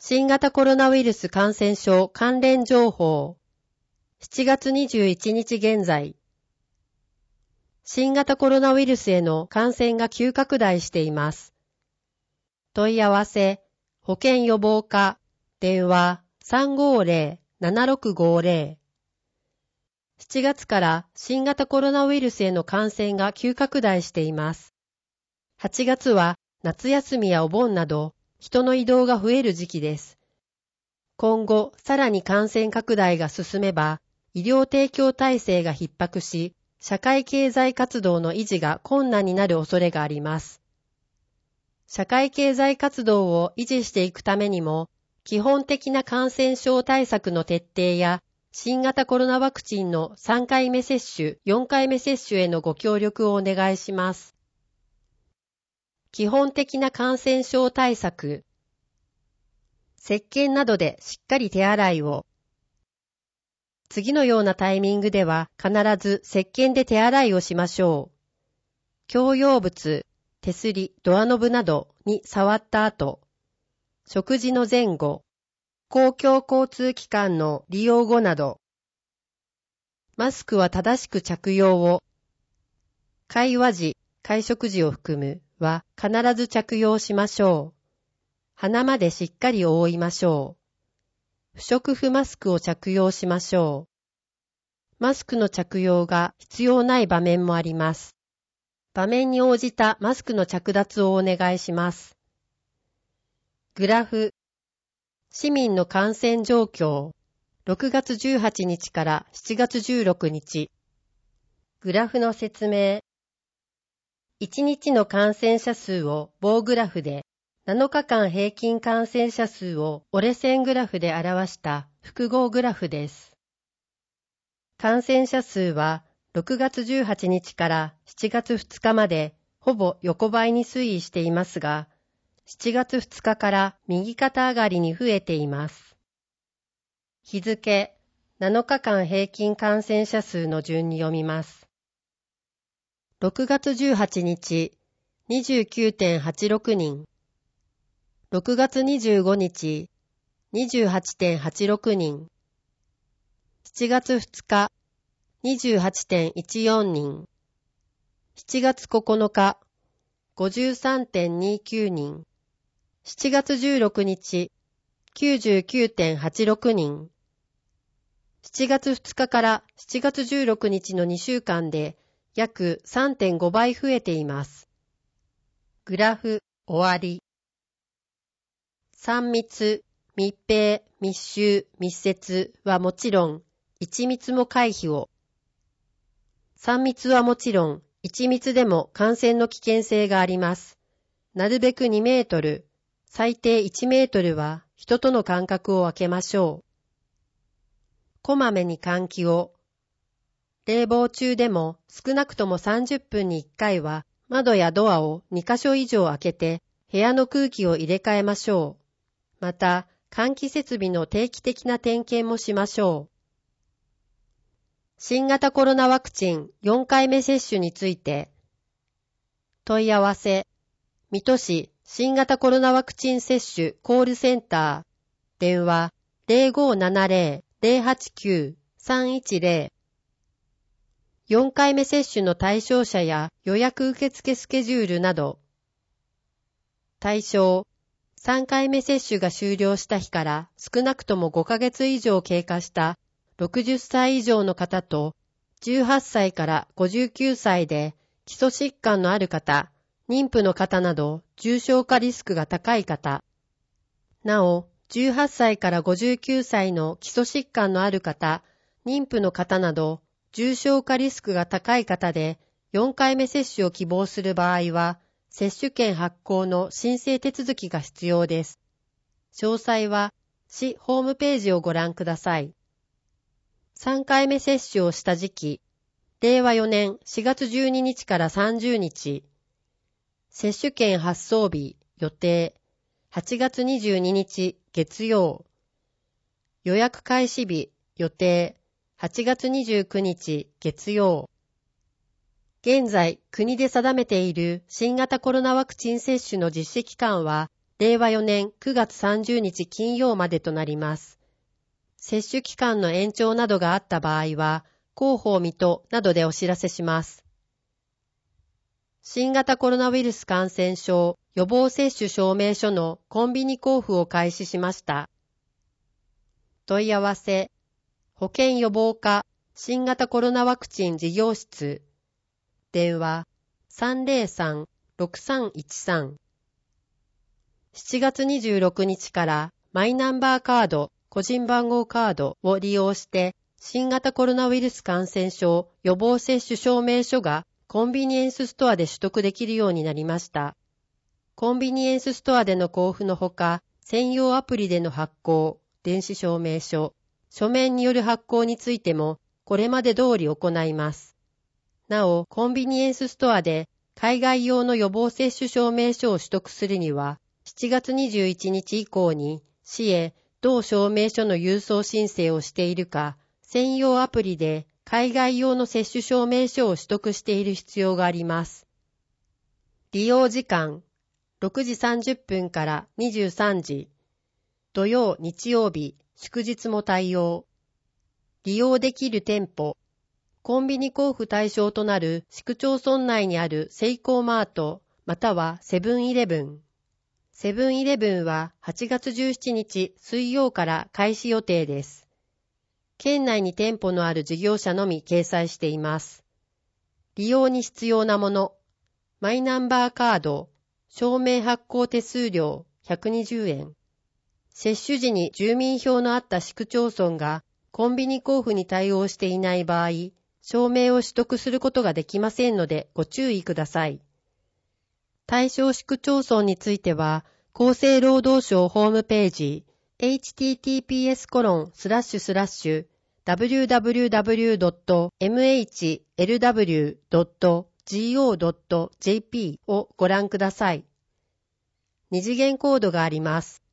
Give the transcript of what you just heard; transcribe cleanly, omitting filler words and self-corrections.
新型コロナウイルス感染症関連情報。7月21日現在。新型コロナウイルスへの感染が急拡大しています。問い合わせ、保健予防課、電話 350-7650。7月から新型コロナウイルスへの感染が急拡大しています。8月は夏休みやお盆など人の移動が増える時期です。今後さらに感染拡大が進めば医療提供体制が逼迫し、社会経済活動の維持が困難になる恐れがあります。社会経済活動を維持していくためにも、基本的な感染症対策の徹底や、新型コロナワクチンの3回目接種、4回目接種へのご協力をお願いします。基本的な感染症対策。石鹸などでしっかり手洗いを。次のようなタイミングでは必ず石鹸で手洗いをしましょう。共用物、手すり、ドアノブなどに触った後、食事の前後、公共交通機関の利用後など、マスクは正しく着用を、会話時、会食時を含むは必ず着用しましょう。鼻までしっかり覆いましょう。不織布マスクを着用しましょう。マスクの着用が必要ない場面もあります。場面に応じたマスクの着脱をお願いします。グラフ。市民の感染状況。6月18日から7月16日。グラフの説明。1日の感染者数を棒グラフで、7日間平均感染者数を折れ線グラフで表した複合グラフです。感染者数は6月18日から7月2日までほぼ横ばいに推移していますが、7月2日から右肩上がりに増えています。日付、7日間平均感染者数の順に読みます。6月18日、29.86 人。6月25日、28.86 人。7月2日、28.14 人。7月9日、53.29 人。7月16日、99.86 人。7月2日から7月16日の2週間で約 3.5 倍増えています。グラフ、終わり。3密、密閉、密集、密接はもちろん、1密も回避を。3密はもちろん、1密でも感染の危険性があります。なるべく2メートル、最低1メートルは人との間隔を空けましょう。こまめに換気を。冷房中でも少なくとも30分に1回は窓やドアを2カ所以上開けて部屋の空気を入れ替えましょう。また、換気設備の定期的な点検もしましょう。新型コロナワクチン4回目接種について。問い合わせ。水戸市新型コロナワクチン接種コールセンター。電話 0570-089-310。4回目接種の対象者や予約受付スケジュールなど。対象。3回目接種が終了した日から少なくとも5ヶ月以上経過した60歳以上の方と18歳から59歳で基礎疾患のある方、妊婦の方など重症化リスクが高い方。なお、18歳から59歳の基礎疾患のある方、妊婦の方など重症化リスクが高い方で4回目接種を希望する場合は、接種券発行の申請手続きが必要です。詳細は市ホームページをご覧ください。3回目接種をした時期、令和4年4月12日から30日。接種券発送日、予定、8月22日月曜。予約開始日、予定、8月29日月曜。現在、国で定めている新型コロナワクチン接種の実施期間は令和4年9月30日金曜までとなります。接種期間の延長などがあった場合は、広報水戸などでお知らせします。新型コロナウイルス感染症予防接種証明書のコンビニ交付を開始しました。問い合わせ、保健予防課新型コロナワクチン事業室、電話 303-6313。7月26日からマイナンバーカード、個人番号カードを利用して新型コロナウイルス感染症予防接種証明書がコンビニエンスストアで取得できるようになりました。コンビニエンスストアでの交付のほか、専用アプリでの発行、電子証明書、書面による発行についてもこれまで通り行います。なお、コンビニエンスストアで海外用の予防接種証明書を取得するには、7月21日以降に市へ同証明書の郵送申請をしているか、専用アプリで海外用の接種証明書を取得している必要があります。利用時間、6時30分から23時、土曜・日曜日、祝日も対応。利用できる店舗、コンビニ交付対象となる市区町村内にあるセイコーマート、またはセブンイレブン。セブンイレブンは8月17日水曜から開始予定です。県内に店舗のある事業者のみ掲載しています。利用に必要なもの、マイナンバーカード、証明発行手数料120円。接種時に住民票のあった市区町村がコンビニ交付に対応していない場合、証明を取得することができませんのでご注意ください。対象市区町村については、厚生労働省ホームページ、https://www.mhlw.go.jp をご覧ください。二次元コードがあります。